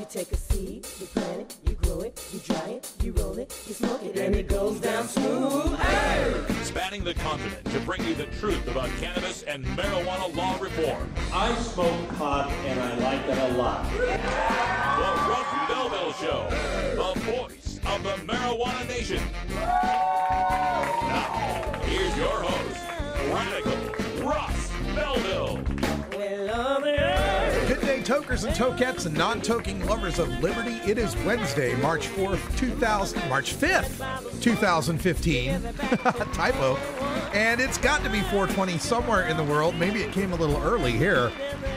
take a seed, you plant it, you grow it, you dry it, you roll it, you smoke it, and it goes down smooth. Hey! Spanning the continent to bring you the truth about cannabis and marijuana law reform. I smoke pot and I like it a lot. The Russ Belville Show, the voice of the marijuana nation. Now, here's your host, Radical Russ Belville. Good day, tokers and tokettes and non-toking lovers of liberty. It is Wednesday, March 5th, 2015. Typo. And it's got to be 420 somewhere in the world. Maybe it came a little early here.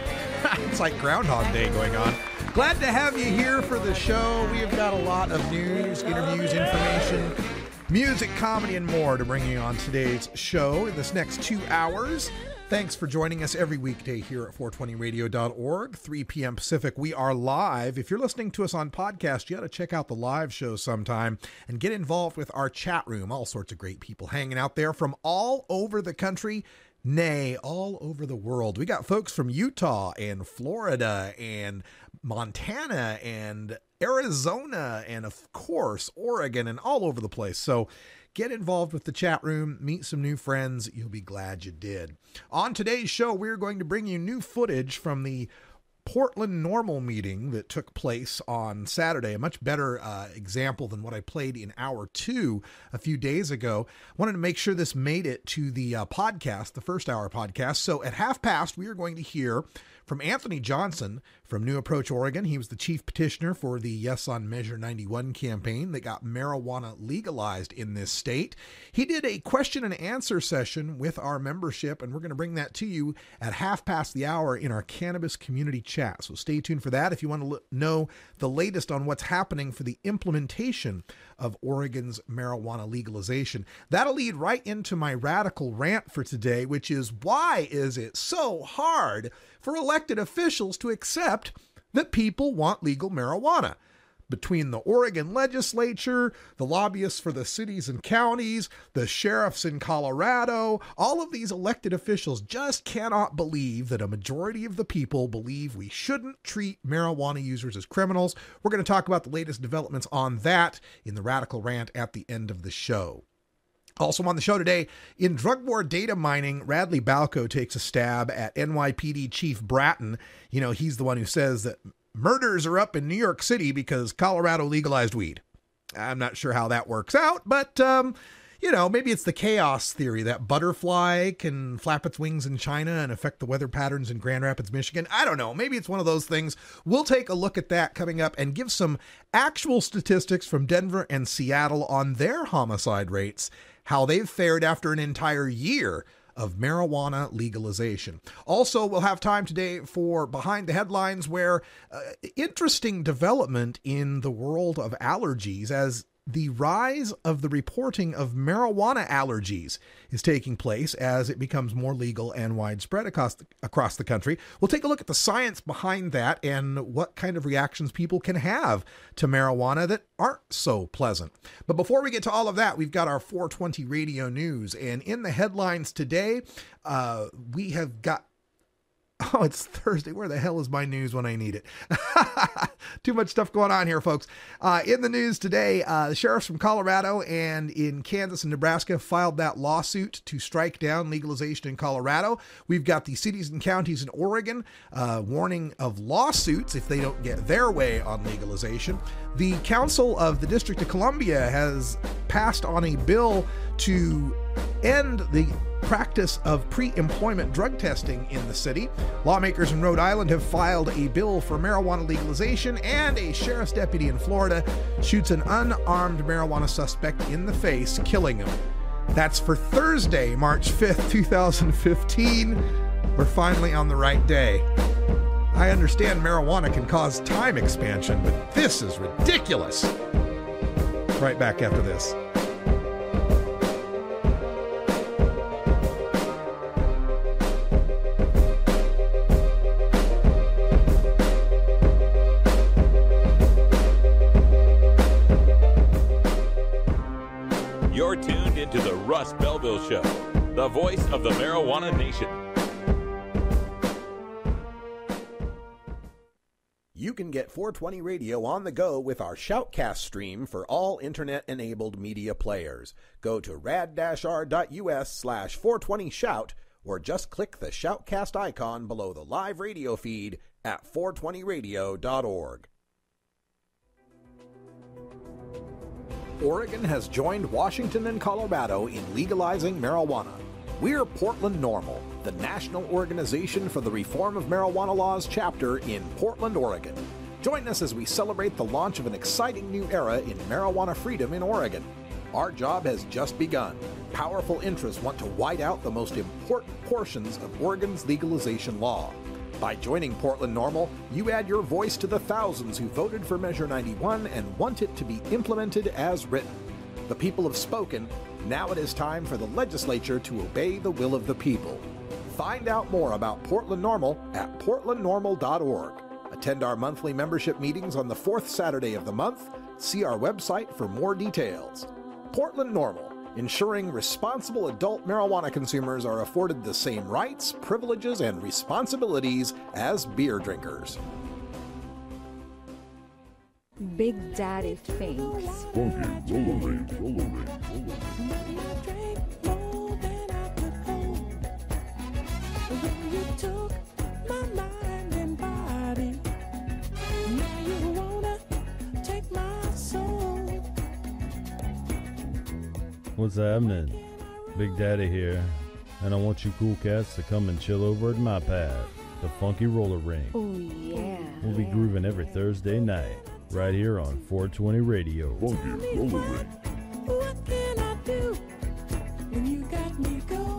It's like Groundhog Day going on. Glad to have you here for the show. We have got a lot of news, interviews, information, music, comedy, and more to bring you on today's show in this next 2 hours. Thanks for joining us every weekday here at 420radio.org, 3 p.m. Pacific. We are live. If you're listening to us on podcast, you ought to check out the live show sometime and get involved with our chat room. All sorts of great people hanging out there from all over the country, nay, all over the world. We got folks from Utah and Florida and Montana and Arizona and, of course, Oregon and all over the place. So get involved with the chat room, meet some new friends. You'll be glad you did. On today's show, we're going to bring you new footage from the Portland NORML meeting that took place on Saturday, a much better example than what I played in hour 2 a few days ago. Wanted to make sure this made it to the podcast, the first hour podcast. So at 5:30, we are going to hear from Anthony Johnson from New Approach, Oregon. He was the chief petitioner for the Yes on Measure 91 campaign that got marijuana legalized in this state. He did a question and answer session with our membership, and we're going to bring that to you at 5:30 in our cannabis community chat. So stay tuned for that if you want to know the latest on what's happening for the implementation of Oregon's marijuana legalization. That'll lead right into my radical rant for today, which is, why is it so hard for elected officials to accept that people want legal marijuana? Between the Oregon legislature, the lobbyists for the cities and counties, the sheriffs in Colorado, all of these elected officials just cannot believe that a majority of the people believe we shouldn't treat marijuana users as criminals. We're going to talk about the latest developments on that in the Radical Rant at the end of the show. Also on the show today, in drug war data mining, Radley Balco takes a stab at NYPD Chief Bratton. You know, he's the one who says that murders are up in New York City because Colorado legalized weed. I'm not sure how that works out, but, you know, maybe it's the chaos theory that butterfly can flap its wings in China and affect the weather patterns in Grand Rapids, Michigan. I don't know. Maybe it's one of those things. We'll take a look at that coming up and give some actual statistics from Denver and Seattle on their homicide rates, how they've fared after an entire year of marijuana legalization. Also, we'll have time today for Behind the Headlines, where interesting development in the world of allergies as the rise of the reporting of marijuana allergies is taking place as it becomes more legal and widespread across the country. We'll take a look at the science behind that and what kind of reactions people can have to marijuana that aren't so pleasant. But before we get to all of that, we've got our 420 radio news. And in the headlines today, we have got, oh, it's Thursday. Where the hell is my news when I need it? Too much stuff going on here, folks. In the news today, the sheriffs from Colorado and in Kansas and Nebraska filed that lawsuit to strike down legalization in Colorado. We've got the cities and counties in Oregon warning of lawsuits if they don't get their way on legalization. The Council of the District of Columbia has passed on a bill to end the practice of pre-employment drug testing in the city. Lawmakers in Rhode Island have filed a bill for marijuana legalization, and a sheriff's deputy in Florida shoots an unarmed marijuana suspect in the face, killing him. That's for Thursday, March 5th, 2015. We're finally on the right day. I understand marijuana can cause time expansion, but this is ridiculous. Right back after this. You're tuned into the Russ Belville Show, the voice of the marijuana nation. You can get 420 Radio on the go with our Shoutcast stream for all internet-enabled media players. Go to rad-r.us/420shout or just click the Shoutcast icon below the live radio feed at 420radio.org. Oregon has joined Washington and Colorado in legalizing marijuana. We're Portland NORML, the national organization for the reform of marijuana laws chapter in Portland, Oregon. Join us as we celebrate the launch of an exciting new era in marijuana freedom in Oregon. Our job has just begun. Powerful interests want to white out the most important portions of Oregon's legalization law. By joining Portland NORML, you add your voice to the thousands who voted for Measure 91 and want it to be implemented as written. The people have spoken. Now it is time for the legislature to obey the will of the people. Find out more about Portland NORML at portlandnormal.org. Attend our monthly membership meetings on the fourth Saturday of the month. See our website for more details. Portland NORML, ensuring responsible adult marijuana consumers are afforded the same rights, privileges, and responsibilities as beer drinkers. Big Daddy thinks. Funky roller ring. What's happening? Big Daddy here, and I want you cool cats to come and chill over at my pad, the Funky Roller Ring. Oh yeah. We'll be grooving every Thursday night, right here on 420 Radio. Funky Roller Ring. What can I do when you got me going?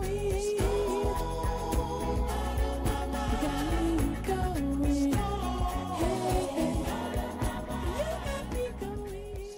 You got me going. Hey, hey. You got me going.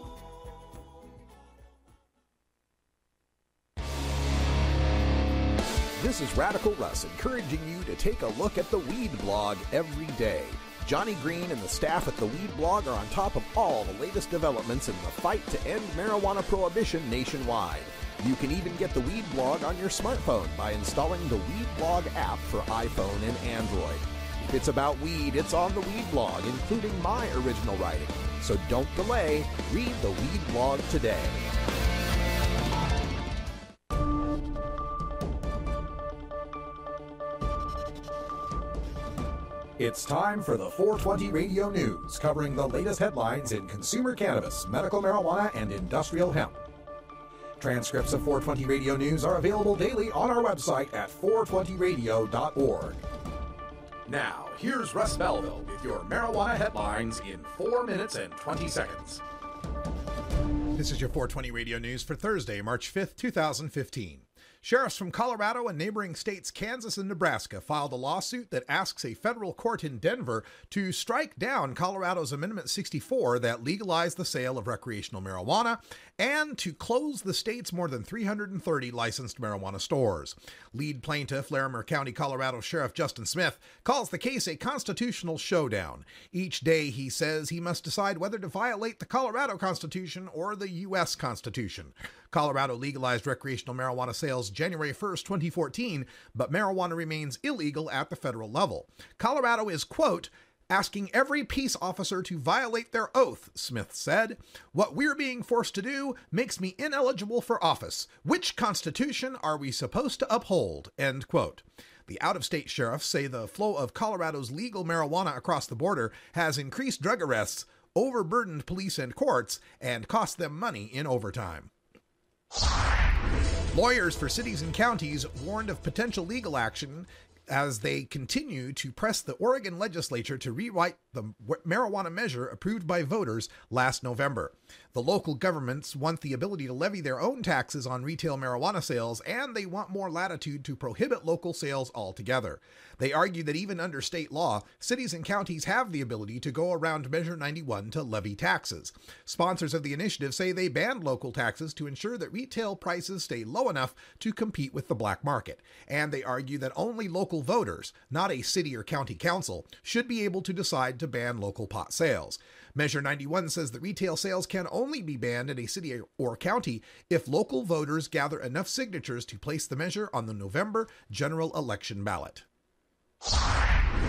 This is Radical Russ encouraging you to take a look at the Weed Blog every day. Johnny Green and the staff at the Weed Blog are on top of all the latest developments in the fight to end marijuana prohibition nationwide. You can even get the Weed Blog on your smartphone by installing the Weed Blog app for iPhone and Android. If it's about weed, it's on the Weed Blog, including my original writing. So don't delay. Read the Weed Blog today. It's time for the 420 Radio News, covering the latest headlines in consumer cannabis, medical marijuana, and industrial hemp. Transcripts of 420 Radio News are available daily on our website at 420radio.org. Now, here's Russ Belville with your marijuana headlines in 4 minutes and 20 seconds. This is your 420 Radio News for Thursday, March 5th, 2015. Sheriffs from Colorado and neighboring states Kansas and Nebraska filed a lawsuit that asks a federal court in Denver to strike down Colorado's Amendment 64 that legalized the sale of recreational marijuana and to close the state's more than 330 licensed marijuana stores. Lead plaintiff, Larimer County, Colorado Sheriff Justin Smith, calls the case a constitutional showdown. Each day, he says, he must decide whether to violate the Colorado Constitution or the U.S. Constitution. Colorado legalized recreational marijuana sales January 1st, 2014, but marijuana remains illegal at the federal level. Colorado is, quote, asking every peace officer to violate their oath, Smith said. What we're being forced to do makes me ineligible for office. Which constitution are we supposed to uphold? End quote. The out-of-state sheriffs say the flow of Colorado's legal marijuana across the border has increased drug arrests, overburdened police and courts, and cost them money in overtime. Lawyers for cities and counties warned of potential legal action as they continue to press the Oregon legislature to rewrite the marijuana measure approved by voters last November. The local governments want the ability to levy their own taxes on retail marijuana sales, and they want more latitude to prohibit local sales altogether. They argue that even under state law, cities and counties have the ability to go around Measure 91 to levy taxes. Sponsors of the initiative say they banned local taxes to ensure that retail prices stay low enough to compete with the black market. And they argue that only local voters, not a city or county council, should be able to decide to ban local pot sales. Measure 91 says that retail sales can only be banned in a city or county if local voters gather enough signatures to place the measure on the November general election ballot.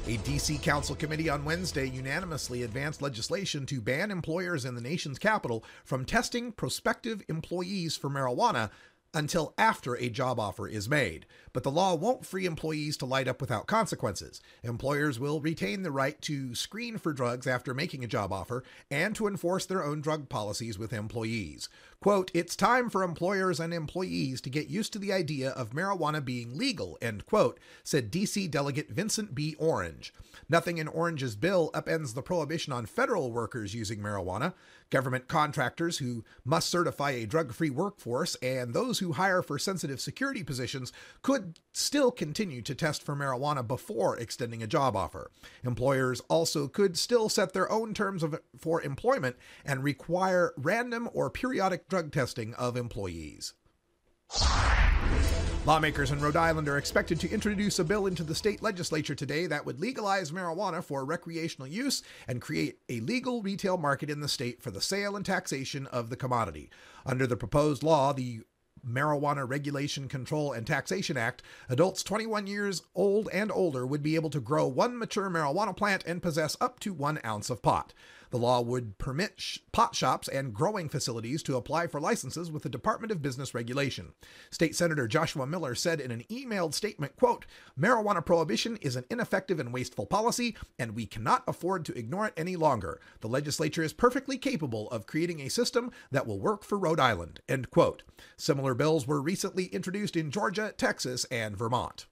A D.C. Council committee on Wednesday unanimously advanced legislation to ban employers in the nation's capital from testing prospective employees for marijuana until after a job offer is made. But the law won't free employees to light up without consequences. Employers will retain the right to screen for drugs after making a job offer and to enforce their own drug policies with employees. Quote, "It's time for employers and employees to get used to the idea of marijuana being legal," end quote, said D.C. Delegate Vincent B. Orange. Nothing in Orange's bill upends the prohibition on federal workers using marijuana. Government contractors who must certify a drug-free workforce and those who hire for sensitive security positions could still continue to test for marijuana before extending a job offer. Employers also could still set their own terms for employment and require random or periodic drug testing of employees. Lawmakers in Rhode Island are expected to introduce a bill into the state legislature today that would legalize marijuana for recreational use and create a legal retail market in the state for the sale and taxation of the commodity. Under the proposed law, the Marijuana Regulation, Control, and Taxation Act, adults 21 years old and older would be able to grow one mature marijuana plant and possess up to 1 ounce of pot. The law would permit pot shops and growing facilities to apply for licenses with the Department of Business Regulation. State Senator Joshua Miller said in an emailed statement, quote, "Marijuana prohibition is an ineffective and wasteful policy, and we cannot afford to ignore it any longer. The legislature is perfectly capable of creating a system that will work for Rhode Island," end quote. Similar bills were recently introduced in Georgia, Texas, and Vermont.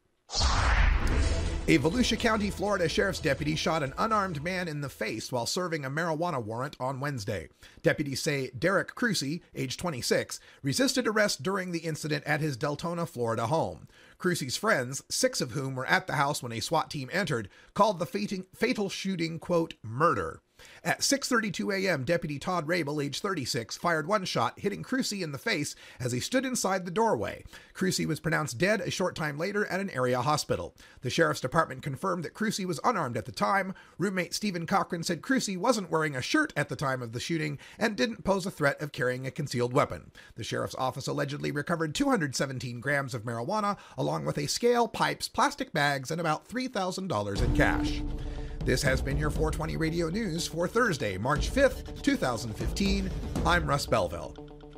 A Volusia County, Florida sheriff's deputy shot an unarmed man in the face while serving a marijuana warrant on Wednesday. Deputies say Derek Crucy, age 26, resisted arrest during the incident at his Deltona, Florida home. Crucy's friends, 6 of whom were at the house when a SWAT team entered, called the fatal shooting, quote, "murder." At 6:32 a.m., Deputy Todd Rabel, age 36, fired one shot, hitting Crucy in the face as he stood inside the doorway. Crucy was pronounced dead a short time later at an area hospital. The sheriff's department confirmed that Crucy was unarmed at the time. Roommate Stephen Cochran said Crucy wasn't wearing a shirt at the time of the shooting and didn't pose a threat of carrying a concealed weapon. The sheriff's office allegedly recovered 217 grams of marijuana, along with a scale, pipes, plastic bags, and about $3,000 in cash. This has been your 420 Radio News for Thursday, March 5th, 2015. I'm Russ Belville.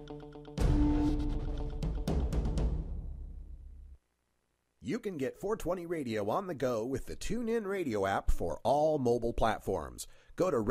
You can get 420 Radio on the go with the TuneIn Radio app for all mobile platforms. Go to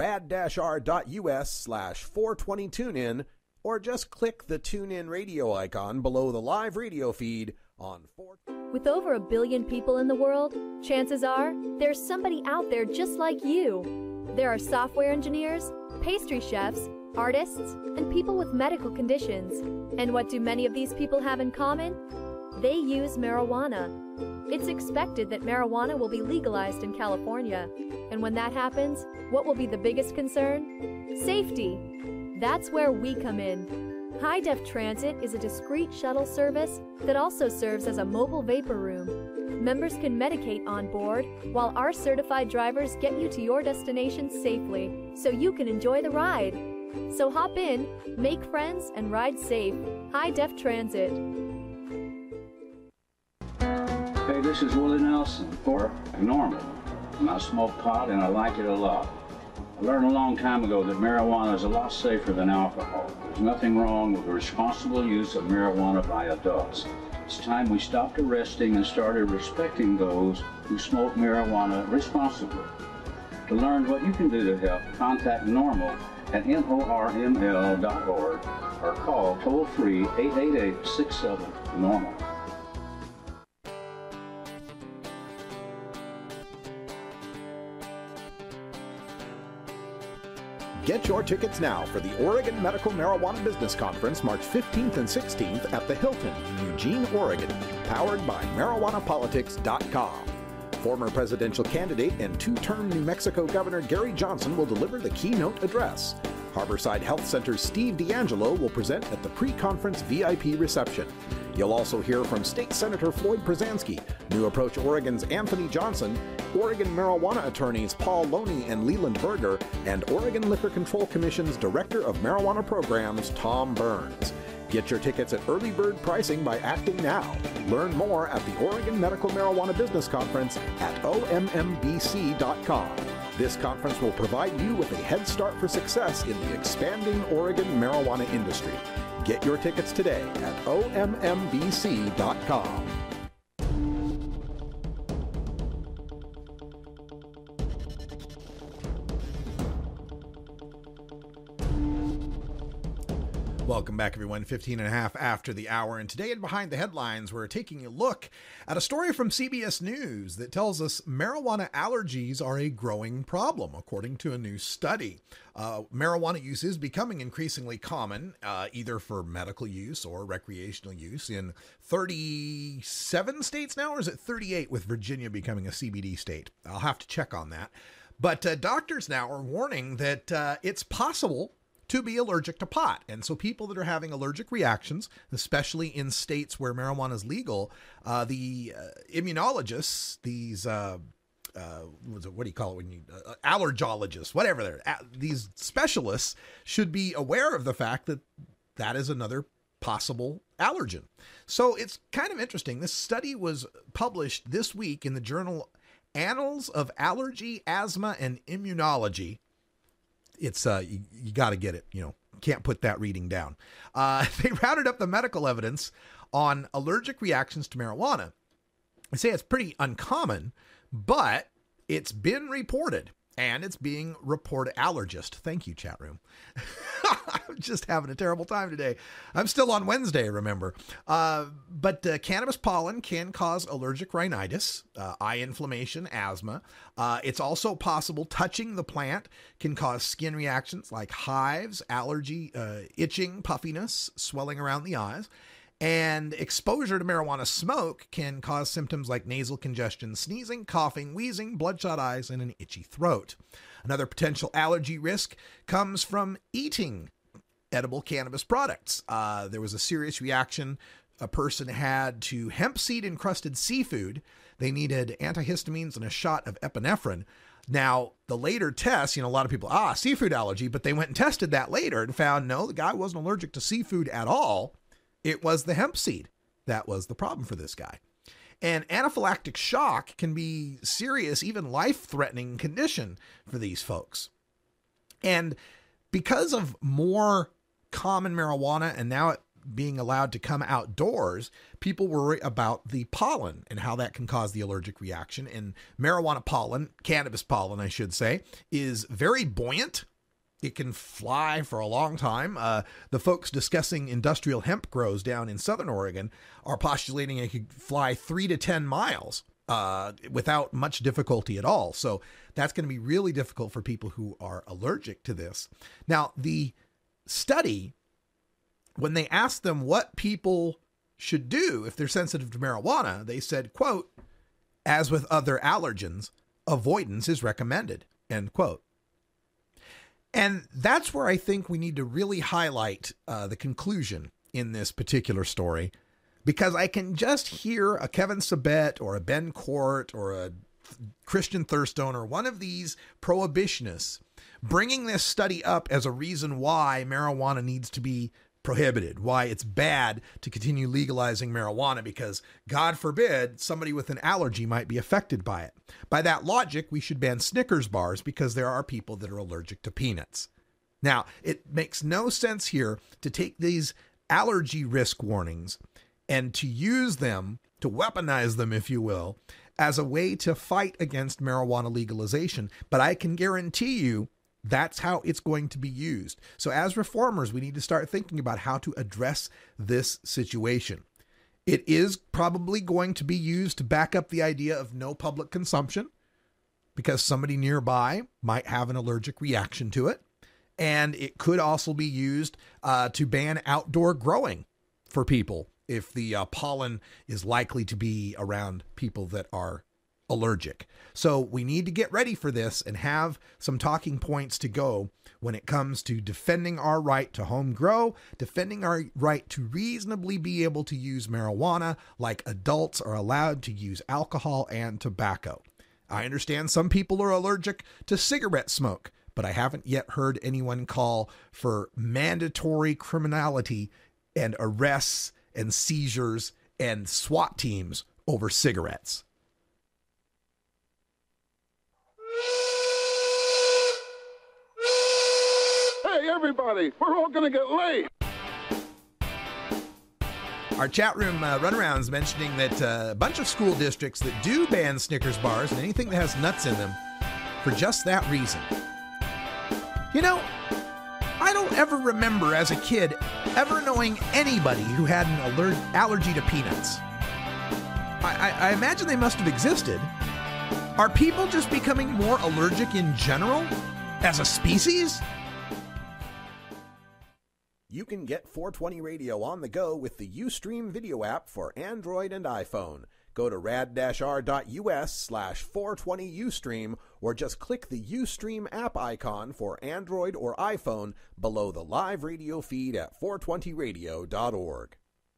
rad-r.us/420tunein or just click the TuneIn Radio icon below the live radio feed on 420. With over 1 billion people in the world, chances are there's somebody out there just like you. There are software engineers, pastry chefs, artists, and people with medical conditions. And what do many of these people have in common? They use marijuana. It's expected that marijuana will be legalized in California. And when that happens, what will be the biggest concern? Safety. That's where we come in. High Def Transit is a discreet shuttle service that also serves as a mobile vapor room. Members can medicate on board, while our certified drivers get you to your destination safely, so you can enjoy the ride. So hop in, make friends, and ride safe. High Def Transit. Hey, this is Willie Nelson for Normal. And I smoke pot and I like it a lot. I learned a long time ago that marijuana is a lot safer than alcohol. There's nothing wrong with the responsible use of marijuana by adults. It's time we stopped arresting and started respecting those who smoke marijuana responsibly. To learn what you can do to help, contact NORML at NORML.org or call toll-free 888-67-NORMAL. Get your tickets now for the Oregon Medical Marijuana Business Conference March 15th and 16th at the Hilton, Eugene, Oregon, powered by MarijuanaPolitics.com. Former presidential candidate and 2-term New Mexico Governor Gary Johnson will deliver the keynote address. Harborside Health Center's Steve D'Angelo will present at the pre-conference VIP reception. You'll also hear from State Senator Floyd Przansky, New Approach Oregon's Anthony Johnson, Oregon marijuana attorneys Paul Loney and Leland Berger, and Oregon Liquor Control Commission's Director of Marijuana Programs, Tom Burns. Get your tickets at early bird pricing by acting now. Learn more at the Oregon Medical Marijuana Business Conference at OMMBC.com. This conference will provide you with a head start for success in the expanding Oregon marijuana industry. Get your tickets today at OMMBC.com. Welcome back, everyone. 15 and a half after the hour. And today in Behind the Headlines, we're taking a look at a story from CBS News that tells us marijuana allergies are a growing problem, according to a new study. Marijuana use is becoming increasingly common, either for medical use or recreational use in 37 states now, or is it 38 with Virginia becoming a CBD state? I'll have to check on that. But doctors now are warning that it's possible to be allergic to pot. And so people that are having allergic reactions, especially in states where marijuana is legal, the immunologists, these, what do you call it when you, allergologists, whatever these specialists should be aware of the fact that that is another possible allergen. So it's kind of interesting. This study was published this week in the journal Annals of Allergy, Asthma, and Immunology. It's you got to get it, can't put that reading down. They rounded up the medical evidence on allergic reactions to marijuana. They say it's pretty uncommon, but it's been reported, and it's being reported. Allergist. Thank you, chat room. I'm just having a terrible time today. I'm still on Wednesday, remember. But cannabis pollen can cause allergic rhinitis, eye inflammation, asthma. It's also possible touching the plant can cause skin reactions like hives, allergy, itching, puffiness, swelling around the eyes. And exposure to marijuana smoke can cause symptoms like nasal congestion, sneezing, coughing, wheezing, bloodshot eyes, and an itchy throat. Another potential allergy risk comes from eating edible cannabis products. There was a serious reaction a person had to hemp seed encrusted seafood. They needed antihistamines and a shot of epinephrine. Now, the later tests, a lot of people, seafood allergy, but they went and tested that later and found, no, the guy wasn't allergic to seafood at all. It was the hemp seed that was the problem for this guy. And anaphylactic shock can be serious, even life-threatening condition for these folks. And because of more common marijuana and now it being allowed to come outdoors, people worry about the pollen and how that can cause the allergic reaction. And marijuana pollen, cannabis pollen, I should say, is very buoyant. It can fly for a long time. The folks discussing industrial hemp grows down in Southern Oregon are postulating it could fly 3 to 10 miles without much difficulty at all. So that's going to be really difficult for people who are allergic to this. Now, the study, when they asked them what people should do if they're sensitive to marijuana, they said, quote, as with other allergens, avoidance is recommended, end quote. And that's where I think we need to really highlight the conclusion in this particular story, because I can just hear a Kevin Sabet or a Ben Court or a Christian Thurstone or one of these prohibitionists bringing this study up as a reason why marijuana needs to be prohibited, why it's bad to continue legalizing marijuana because, God forbid, somebody with an allergy might be affected by it. By that logic, we should ban Snickers bars because there are people that are allergic to peanuts. Now, it makes no sense here to take these allergy risk warnings and to use them, to weaponize them, if you will, as a way to fight against marijuana legalization. But I can guarantee you that's how it's going to be used. So as reformers, we need to start thinking about how to address this situation. It is probably going to be used to back up the idea of no public consumption because somebody nearby might have an allergic reaction to it. And it could also be used to ban outdoor growing for people if the pollen is likely to be around people that are allergic. So we need to get ready for this and have some talking points to go when it comes to defending our right to home grow, defending our right to reasonably be able to use marijuana like adults are allowed to use alcohol and tobacco. I understand some people are allergic to cigarette smoke, but I haven't yet heard anyone call for mandatory criminality and arrests and seizures and SWAT teams over cigarettes. Hey, everybody, we're all going to get late. Our chat room runarounds mentioning that a bunch of school districts that do ban Snickers bars and anything that has nuts in them for just that reason. You know, I don't ever remember as a kid ever knowing anybody who had an allergy to peanuts. I imagine they must have existed. Are people just becoming more allergic in general as a species? You can get 420 Radio on the go with the Ustream video app for Android and iPhone. Go to rad-r.us/420Ustream or just click the Ustream app icon for Android or iPhone below the live radio feed at 420radio.org.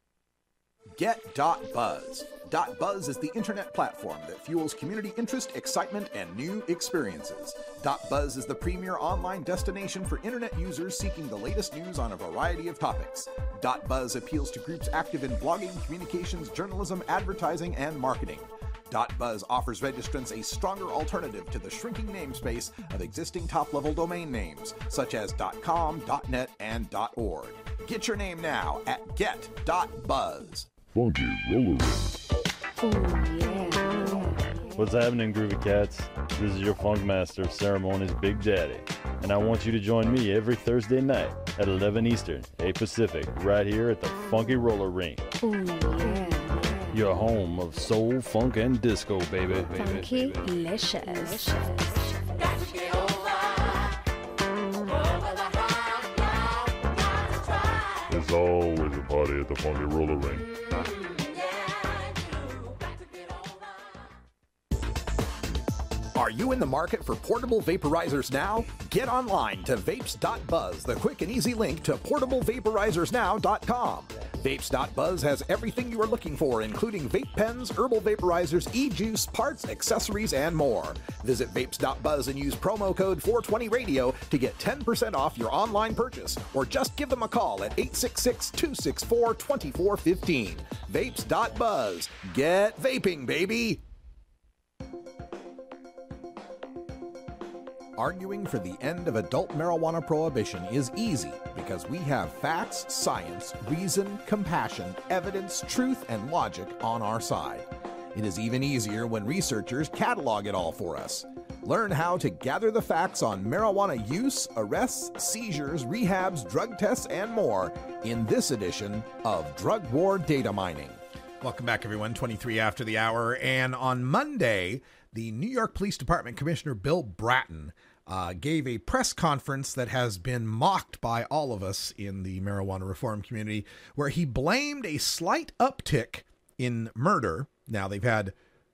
Get.Buzz. .Buzz is the internet platform that fuels community interest, excitement, and new experiences. .Buzz is the premier online destination for internet users seeking the latest news on a variety of topics. .Buzz appeals to groups active in blogging, communications, journalism, advertising, and marketing. .Buzz offers registrants a stronger alternative to the shrinking namespace of existing top-level domain names, such as .com, .net, and .org. Get your name now at get.buzz. Funky Roller Ring. Oh, yeah. What's happening, Groovy Cats? This is your Funk Master of Ceremonies, Big Daddy, and I want you to join me every Thursday night at 11 Eastern, 8 Pacific, right here at the Funky Roller Ring. Oh, yeah. Your home of soul, funk, and disco, baby. Funky-licious. There's always a party at the Funky Roller Ring. Are you in the market for portable vaporizers now? Get online to vapes.buzz, the quick and easy link to portablevaporizers.now.com. Vapes.buzz has everything you are looking for, including vape pens, herbal vaporizers, e-juice, parts, accessories, and more. Visit vapes.buzz and use promo code 420radio to get 10% off your online purchase, or just give them a call at 866-264-2415. Vapes.buzz. Get vaping, baby! Arguing for the end of adult marijuana prohibition is easy because we have facts, science, reason, compassion, evidence, truth, and logic on our side. It is even easier when researchers catalog it all for us. Learn how to gather the facts on marijuana use, arrests, seizures, rehabs, drug tests, and more in this edition of Drug War Data Mining. Welcome back, everyone. 23 after the hour. And on Monday, the New York Police Department Commissioner Bill Bratton gave a press conference that has been mocked by all of us in the marijuana reform community, where he blamed a slight uptick in murder. Now, they've had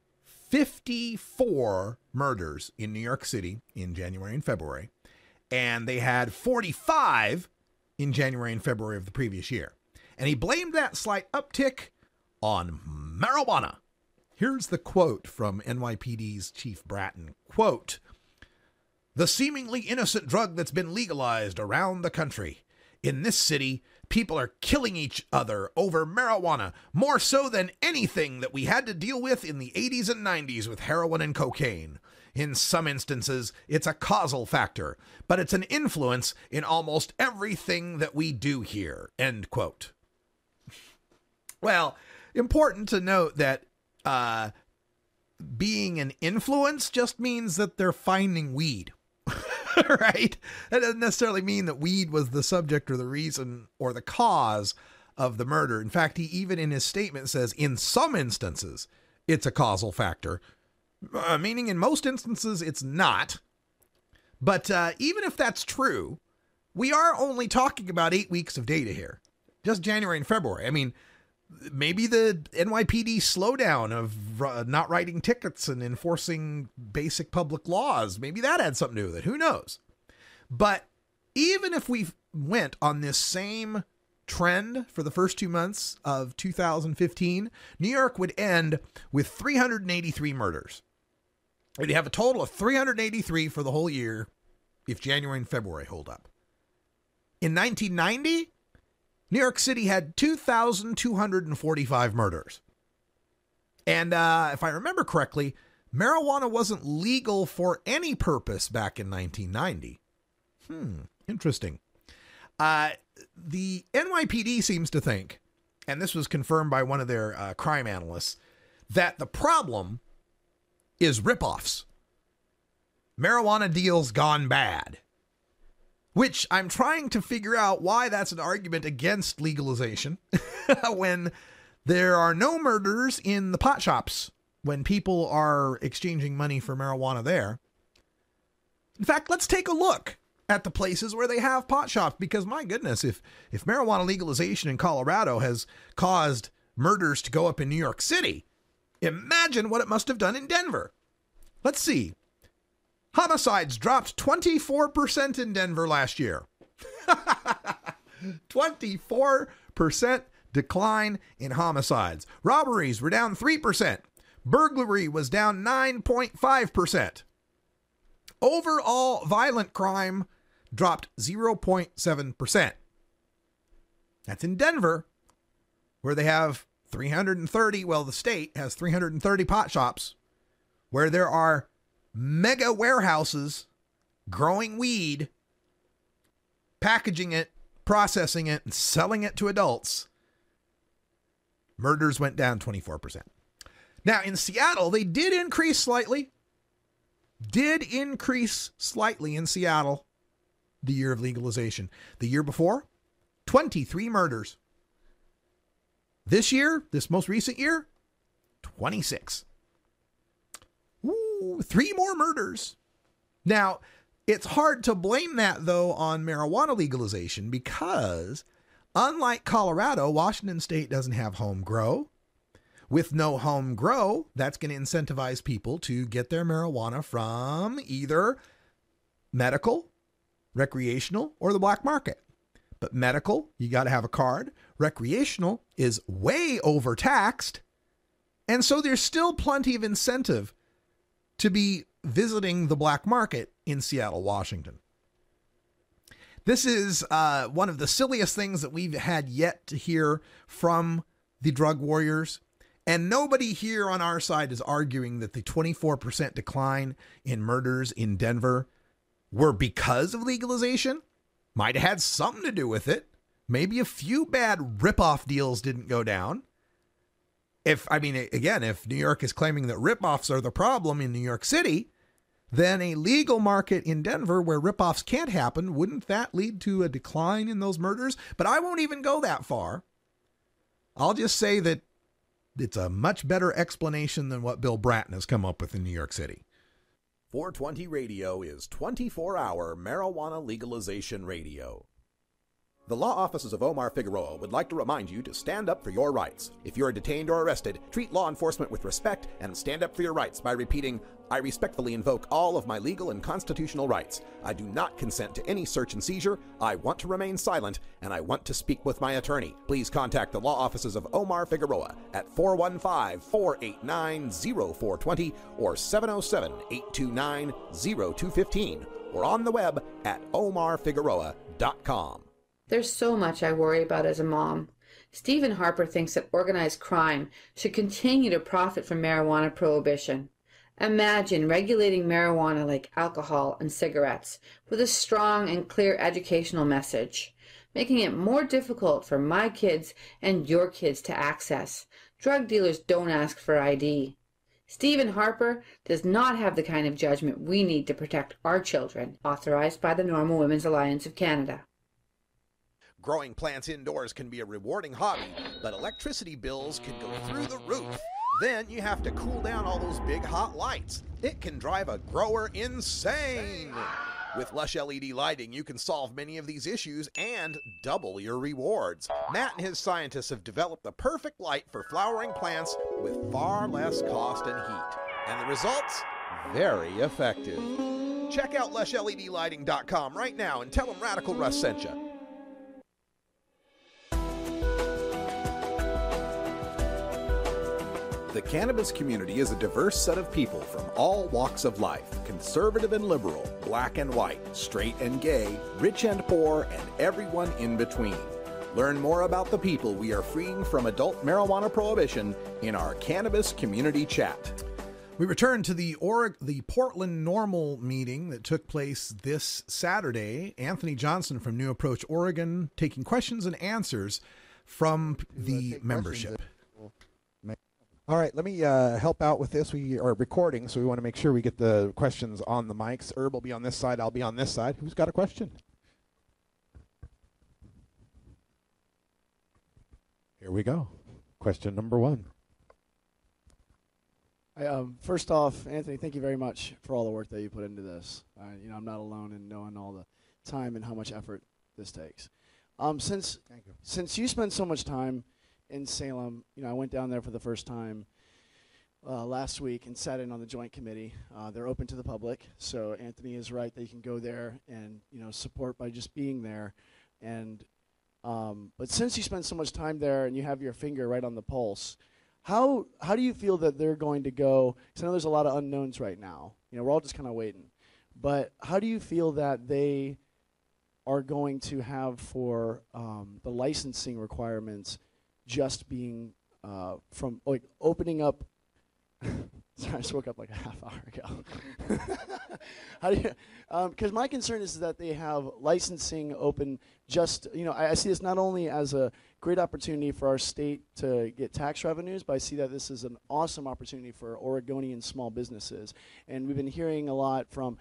54 murders in New York City in January and February, and they had 45 in January and February of the previous year. And he blamed that slight uptick on marijuana. Here's the quote from NYPD's Chief Bratton. Quote, "The seemingly innocent drug that's been legalized around the country. In this city, people are killing each other over marijuana, more so than anything that we had to deal with in the 80s and 90s with heroin and cocaine. In some instances, it's a causal factor, but it's an influence in almost everything that we do here." End quote. Well, important to note that being an influence just means that they're finding weed. Right? That doesn't necessarily mean that weed was the subject or the reason or the cause of the murder. In fact, he even in his statement says in some instances it's a causal factor, meaning in most instances it's not. But even if that's true, we are only talking about 8 weeks of data here, just January and February. I mean, maybe the NYPD slowdown of not writing tickets and enforcing basic public laws, maybe that had something to do with it. Who knows? But even if we went on this same trend for the first 2 months of 2015, New York would end with 383 murders. We'd have a total of 383 for the whole year if January and February hold up. In 1990, New York City had 2,245 murders. And if I remember correctly, marijuana wasn't legal for any purpose back in 1990. Interesting. The NYPD seems to think, and this was confirmed by one of their crime analysts, that the problem is ripoffs. Marijuana deals gone bad. Which I'm trying to figure out why that's an argument against legalization when there are no murders in the pot shops, when people are exchanging money for marijuana there. In fact, let's take a look at the places where they have pot shops, because my goodness, if marijuana legalization in Colorado has caused murders to go up in New York City, imagine what it must have done in Denver. Let's see. Homicides dropped 24% in Denver last year. 24% decline in homicides. Robberies were down 3%. Burglary was down 9.5%. Overall violent crime dropped 0.7%. That's in Denver, where they have 330, well, the state has 330 pot shops, where there are mega warehouses growing weed, packaging it, processing it, and selling it to adults. Murders went down 24%. Now, in Seattle, they did increase slightly. In Seattle the year of legalization. The year before, 23 murders. This year, this most recent year, 26. Ooh, 3 more murders. Now, it's hard to blame that, though, on marijuana legalization because, unlike Colorado, Washington State doesn't have home grow. With no home grow, that's going to incentivize people to get their marijuana from either medical, recreational, or the black market. But medical, you got to have a card. Recreational is way overtaxed. And so there's still plenty of incentive to be visiting the black market in Seattle, Washington. This is one of the silliest things that we've had yet to hear from the drug warriors. And nobody here on our side is arguing that the 24% decline in murders in Denver were because of legalization. Might have had something to do with it. Maybe a few bad ripoff deals didn't go down. If New York is claiming that ripoffs are the problem in New York City, then a legal market in Denver where ripoffs can't happen, wouldn't that lead to a decline in those murders? But I won't even go that far. I'll just say that it's a much better explanation than what Bill Bratton has come up with in New York City. 420 Radio is 24-hour marijuana legalization radio. The law offices of Omar Figueroa would like to remind you to stand up for your rights. If you are detained or arrested, treat law enforcement with respect and stand up for your rights by repeating, "I respectfully invoke all of my legal and constitutional rights. I do not consent to any search and seizure. I want to remain silent, and I want to speak with my attorney." Please contact the law offices of Omar Figueroa at 415-489-0420 or 707-829-0215 or on the web at omarfigueroa.com. There's so much I worry about as a mom. Stephen Harper thinks that organized crime should continue to profit from marijuana prohibition. Imagine regulating marijuana like alcohol and cigarettes with a strong and clear educational message, making it more difficult for my kids and your kids to access. Drug dealers don't ask for ID. Stephen Harper does not have the kind of judgment we need to protect our children, authorized by the Normal Women's Alliance of Canada. Growing plants indoors can be a rewarding hobby, but electricity bills can go through the roof. Then you have to cool down all those big hot lights. It can drive a grower insane. With Lush LED lighting, you can solve many of these issues and double your rewards. Matt and his scientists have developed the perfect light for flowering plants with far less cost and heat. And the results? Very effective. Check out LushLEDlighting.com right now and tell them Radical Russ sent you. The cannabis community is a diverse set of people from all walks of life, conservative and liberal, black and white, straight and gay, rich and poor, and everyone in between. Learn more about the people we are freeing from adult marijuana prohibition in our Cannabis Community Chat. We return to the Portland Normal meeting that took place this Saturday. Anthony Johnson from New Approach Oregon taking questions and answers from the membership. All right, let me help out with this. We are recording, so we want to make sure we get the questions on the mics. Herb will be on this side. I'll be on this side. Who's got a question? Here we go. Question number 1. First off, Anthony, thank you very much for all the work that you put into this. I'm not alone in knowing all the time and how much effort this takes. Since you spend so much time in Salem, I went down there for the first time last week and sat in on the Joint Committee. They're open to the public, so Anthony is right that you can go there and support by just being there. And but since you spend so much time there and you have your finger right on the pulse, how do you feel that they're going to go? Because I know there's a lot of unknowns right now. We're all just kind of waiting. But how do you feel that they are going to have for the licensing requirements just being from like opening up? Sorry, I just woke up like a half hour ago. How do you? Because my concern is that they have licensing open. Just I see this not only as a great opportunity for our state to get tax revenues, but I see that this is an awesome opportunity for Oregonian small businesses. And we've been hearing a lot from,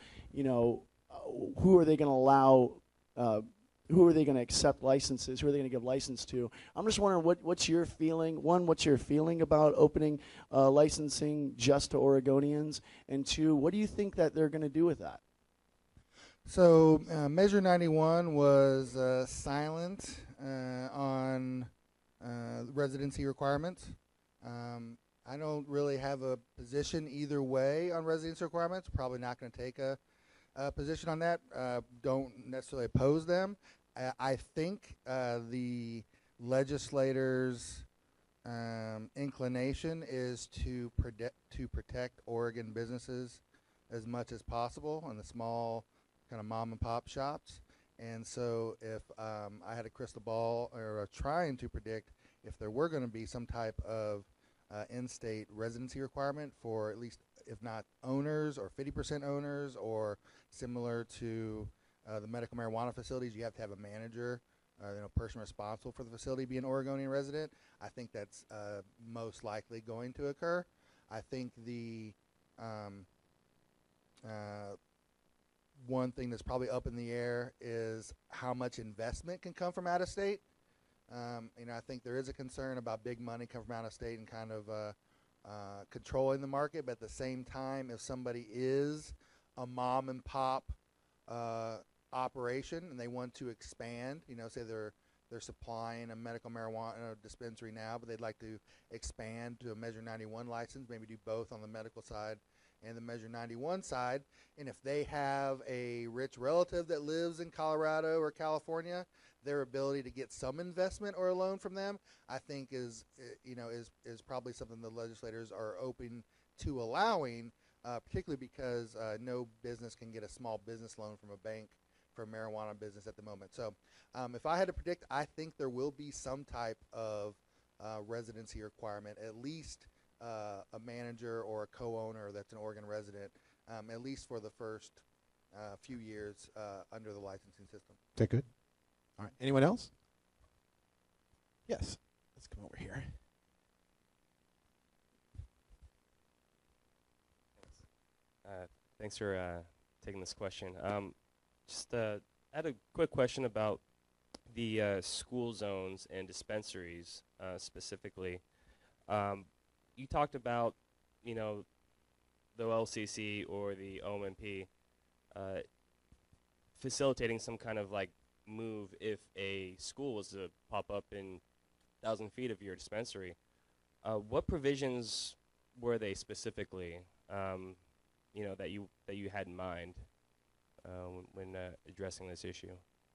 who are they going to allow? Who are they going to accept licenses? Who are they going to give license to? I'm just wondering what's your feeling? One, what's your feeling about opening licensing just to Oregonians? And two, what do you think that they're going to do with that? So Measure 91 was silent on residency requirements. I don't really have a position either way on residency requirements. Probably not going to take a position on that. Don't necessarily oppose them. I think the legislators' inclination is to protect Oregon businesses as much as possible and the small kind of mom and pop shops. And so if I had a crystal ball or trying to predict if there were going to be some type of in-state residency requirement for at least, if not owners or 50% owners, or similar to the medical marijuana facilities, you have to have a manager, person responsible for the facility be an Oregonian resident. I think that's most likely going to occur. I think the one thing that's probably up in the air is how much investment can come from out of state. I think there is a concern about big money coming from out of state and kind of controlling the market. But at the same time, if somebody is a mom and pop operation and they want to expand, say they're supplying a medical marijuana dispensary now, but they'd like to expand to a Measure 91 license, maybe do both on the medical side and the Measure 91 side. And if they have a rich relative that lives in Colorado or California, their ability to get some investment or a loan from them, I think is probably something the legislators are open to allowing, particularly because no business can get a small business loan from a bank for a marijuana business at the moment. So if I had to predict, I think there will be some type of residency requirement, at least a manager or a co-owner that's an Oregon resident, at least for the first few years under the licensing system. Okay, good. All right. Anyone else? Yes. Let's come over here. Thanks for taking this question. I had a quick question about the school zones and dispensaries specifically. You talked about, the LCC or the OMP facilitating some kind of move if a school was to pop up in 1,000 feet of your dispensary. What provisions were they specifically, that you had in mind when addressing this issue?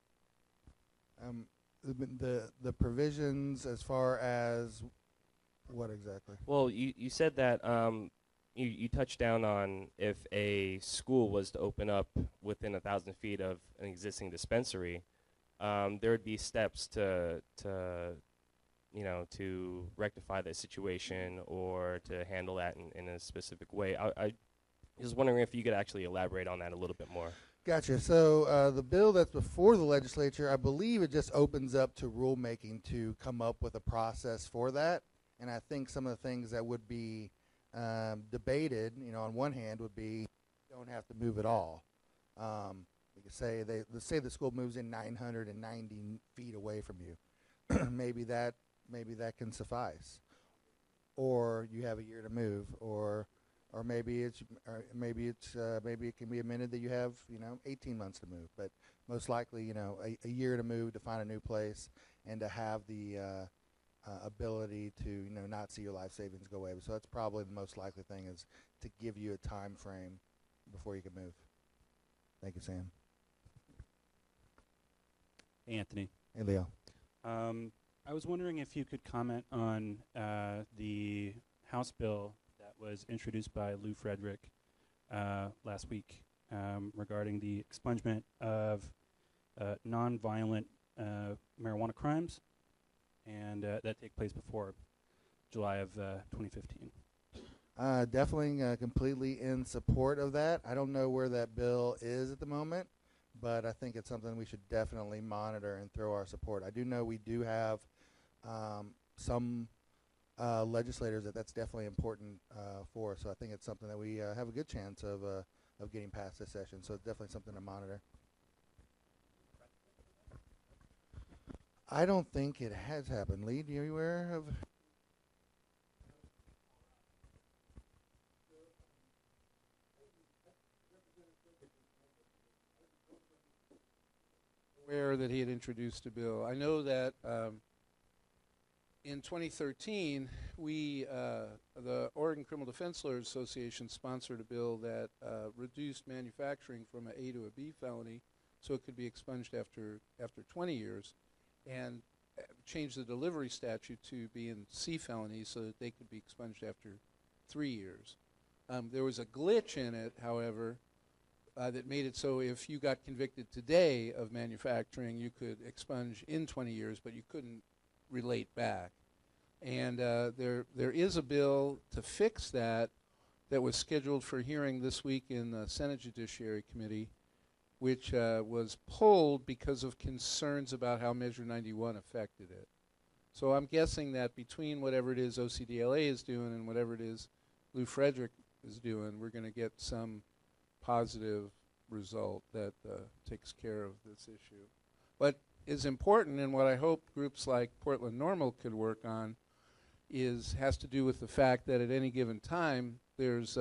The provisions as far as what exactly? Well, you said that you touched down on if a school was to open up within 1,000 feet of an existing dispensary, there would be steps to to rectify that situation or to handle that in a specific way. I was wondering if you could actually elaborate on that a little bit more. Gotcha. So the bill that's before the legislature, I believe it just opens up to rulemaking to come up with a process for that. And I think some of the things that would be debated, on one hand, would be you don't have to move at all. You could say let's say the school moves in 990 feet away from you. maybe that can suffice, or you have a year to move, or maybe it can be amended that you have 18 months to move. But most likely a year to move, to find a new place, and to have the ability to not see your life savings go away. So that's probably the most likely thing, is to give you a time frame before you can move. Thank you, Sam. Hey, Anthony. Hey, Leo. I was wondering if you could comment on the House bill that was introduced by Lou Frederick last week regarding the expungement of nonviolent marijuana crimes, and that take place before July of 2015. Definitely completely in support of that. I don't know where that bill is at the moment, but I think it's something we should definitely monitor and throw our support. I do know we do have some legislators that's definitely important for, so I think it's something that we have a good chance of getting past this session. So it's definitely something to monitor. I don't think it has happened. Lee, are you aware of? Aware that he had introduced a bill. I know that in 2013, the Oregon Criminal Defense Lawyers Association sponsored a bill that reduced manufacturing from an A to a B felony, so it could be expunged after 20 years, and changed the delivery statute to be in C felonies so that they could be expunged after 3 years. There was a glitch in it, however, that made it so if you got convicted today of manufacturing, you could expunge in 20 years, but you couldn't relate back. And there is a bill to fix that was scheduled for hearing this week in the Senate Judiciary Committee, which was pulled because of concerns about how Measure 91 affected it. So I'm guessing that between whatever it is OCDLA is doing and whatever it is Lou Frederick is doing, we're going to get some positive result that takes care of this issue. What is important, and what I hope groups like Portland Normal could work on, has to do with the fact that at any given time there's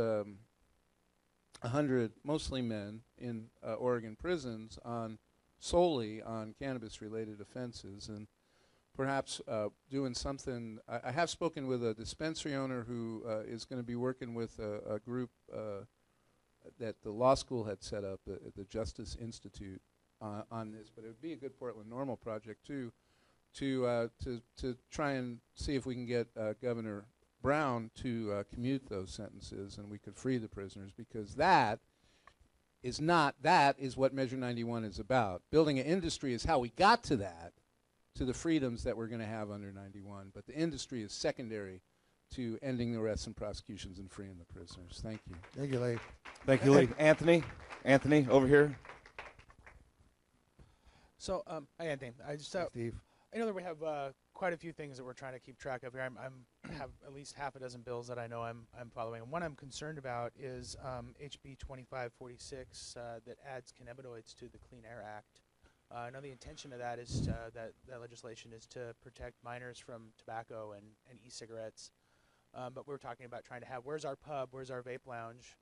100, mostly men, in Oregon prisons solely on cannabis-related offenses, and perhaps doing something. I have spoken with a dispensary owner who is going to be working with a group that the law school had set up at the Justice Institute on this, but it would be a good Portland Normal project too, to try and see if we can get Governor Brown to commute those sentences, and we could free the prisoners, because that is what Measure 91 is about. Building an industry is how we got to that, to the freedoms that we're going to have under 91, but the industry is secondary to ending the arrests and prosecutions and freeing the prisoners. Thank you. Thank you, Lee. Thank you, Lee. Anthony, over here. So, hi, Anthony. Steve. I know that we have quite a few things that we're trying to keep track of here. I have at least half a dozen bills that I know I'm following. And one I'm concerned about is HB 2546 that adds cannabinoids to the Clean Air Act. I know the intention of that is that legislation is to protect minors from tobacco and e-cigarettes. But we're talking about trying to have, where's our pub, where's our vape lounge,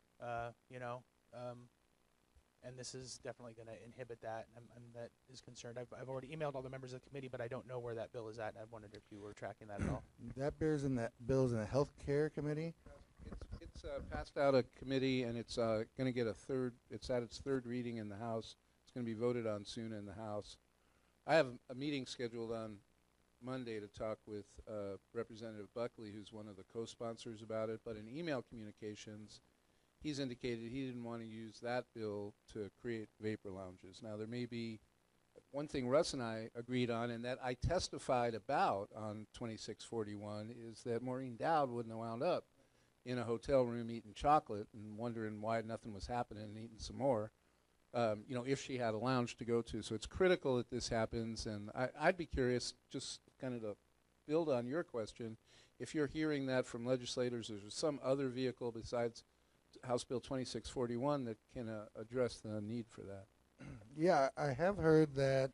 and this is definitely going to inhibit that, and that is concerned. I've already emailed all the members of the committee, but I don't know where that bill is at, and I wondered if you were tracking that at all. That bill's in the Health Care Committee? It's passed out of committee, and it's going to get it's at its third reading in the House. It's going to be voted on soon in the House. I have a meeting scheduled on Monday to talk with Representative Buckley, who's one of the co-sponsors about it, but in email communications, he's indicated he didn't want to use that bill to create vapor lounges. Now, there may be one thing Russ and I agreed on, and that I testified about on 2641, is that Maureen Dowd wouldn't have wound up in a hotel room eating chocolate and wondering why nothing was happening and eating some more, if she had a lounge to go to. So it's critical that this happens, and I'd be curious, just kind of to build on your question, if you're hearing that from legislators, or some other vehicle besides House Bill 2641 that can address the need for that. Yeah, I have heard that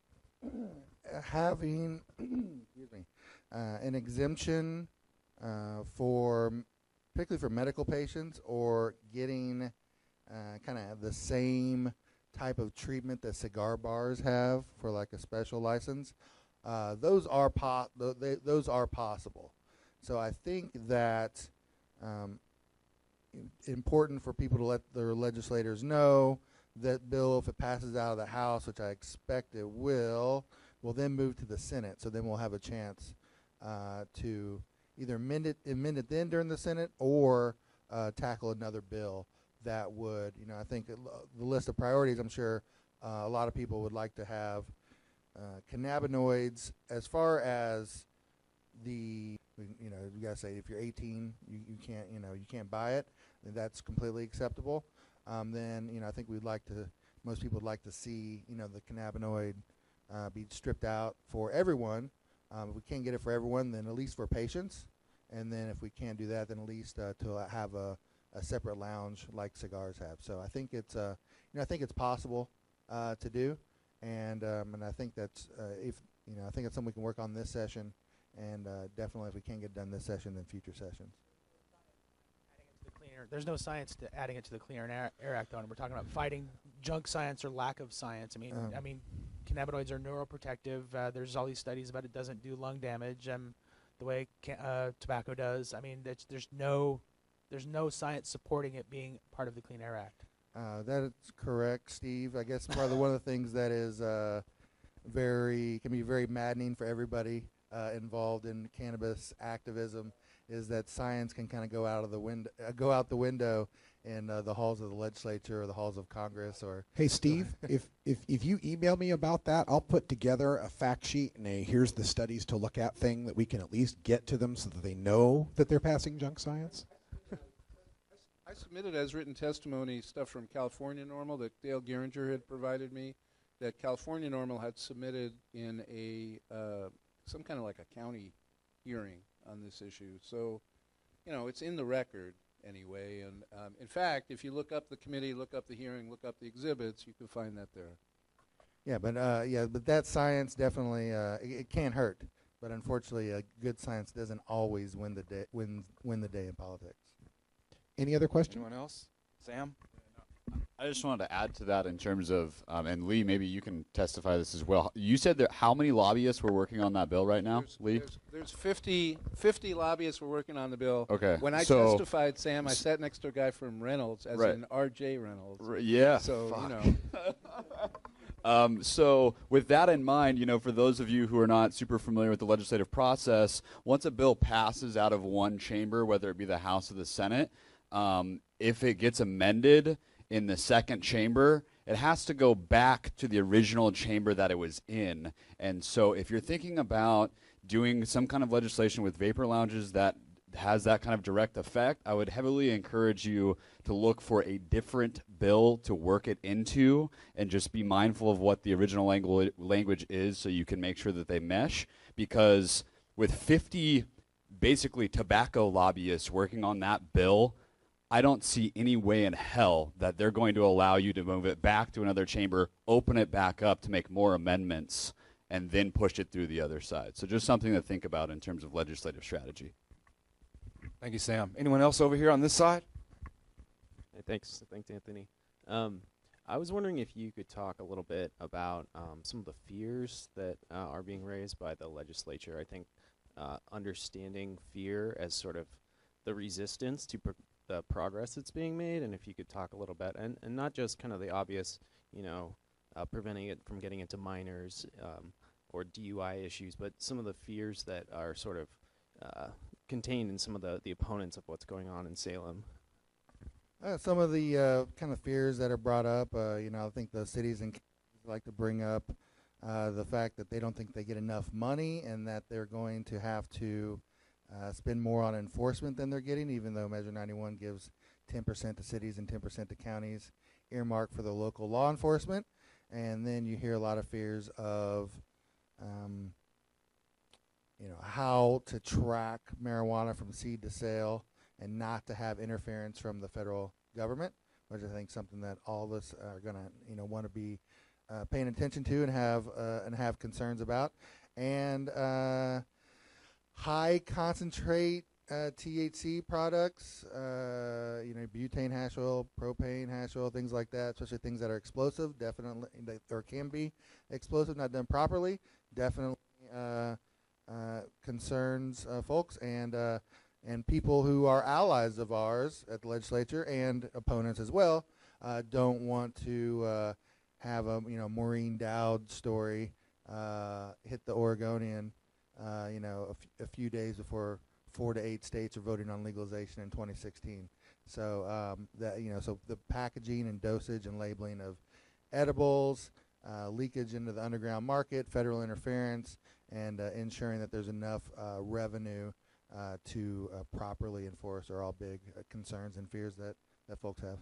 having excuse me, an exemption particularly for medical patients, or getting kind of the same type of treatment that cigar bars have for like a special license, those are possible. So I think that important for people to let their legislators know that bill, if it passes out of the House, which I expect it will then move to the Senate. So then we'll have a chance to either amend it then during the Senate, or tackle another bill that would, I think the list of priorities, I'm sure a lot of people would like to have cannabinoids. As far as you gotta say, if you're 18, you can't buy it, then that's completely acceptable. Then I think most people would like to see the cannabinoid be stripped out for everyone. If we can't get it for everyone, then at least for patients, and then if we can't do that, then at least to have a separate lounge like cigars have. So I think it's I think it's possible to do, and I think that's I think it's something we can work on this session, and definitely if we can't get it done this session, then future sessions. There's no science to adding it to the Clean Air Act. We're talking about fighting junk science or lack of science. I mean, cannabinoids are neuroprotective. There's all these studies about it doesn't do lung damage the way tobacco does. I mean, there's no science supporting it being part of the Clean Air Act. That is correct, Steve. I guess one of the things that is can be very maddening for everybody involved in cannabis activism is that science can kind of go out the window in the halls of the legislature or the halls of Congress. Or hey, Steve, if you email me about that, I'll put together a fact sheet and here's the studies to look at thing that we can at least get to them so that they know that they're passing junk science. I submitted as written testimony stuff from California Normal that Dale Geringer had provided me, that California Normal had submitted in some kind of like a county hearing on this issue. So, it's in the record anyway. And in fact, if you look up the committee, look up the hearing, look up the exhibits, you can find that there. Yeah, but that science definitely it can't hurt. But unfortunately, good science doesn't always win the day in politics. Any other questions? Anyone else? Sam? I just wanted to add to that in terms of, and Lee, maybe you can testify this as well. You said that how many lobbyists were working on that bill right now, Lee? There's 50 lobbyists were working on the bill. Okay. When I testified, Sam, I sat next to a guy from Reynolds, as in R.J. Reynolds. Yeah. So, So with that in mind, for those of you who are not super familiar with the legislative process, once a bill passes out of one chamber, whether it be the House or the Senate, if it gets amended in the second chamber, it has to go back to the original chamber that it was in. And so if you're thinking about doing some kind of legislation with vapor lounges that has that kind of direct effect, I would heavily encourage you to look for a different bill to work it into, and just be mindful of what the original language is so you can make sure that they mesh. Because with 50 basically tobacco lobbyists working on that bill, I don't see any way in hell that they're going to allow you to move it back to another chamber, open it back up to make more amendments, and then push it through the other side. So just something to think about in terms of legislative strategy. Thank you, Sam. Anyone else over here on this side? Hey, thanks, Anthony. I was wondering if you could talk a little bit about some of the fears that are being raised by the legislature. I think understanding fear as sort of the resistance to the progress that's being made, and if you could talk a little bit, and not just kind of the obvious, preventing it from getting into minors or DUI issues, but some of the fears that are sort of contained in some of the opponents of what's going on in Salem. Some of the kind of fears that are brought up, I think the cities and like to bring up the fact that they don't think they get enough money and that they're going to have to spend more on enforcement than they're getting, even though Measure 91 gives 10% to cities and 10% to counties earmarked for the local law enforcement. And then you hear a lot of fears of how to track marijuana from seed to sale and not to have interference from the federal government, which I think is something that all of us are going to want to be paying attention to and have concerns about. And high concentrate THC products, butane hash oil, propane hash oil, things like that, especially things that are explosive, definitely, or can be explosive, not done properly, definitely concerns folks and people who are allies of ours at the legislature and opponents as well. Don't want to have a Maureen Dowd story hit the Oregonian a few days before 4 to 8 states are voting on legalization in 2016. So so the packaging and dosage and labeling of edibles, leakage into the underground market, federal interference, and ensuring that there's enough revenue to properly enforce are all big concerns and fears that folks have.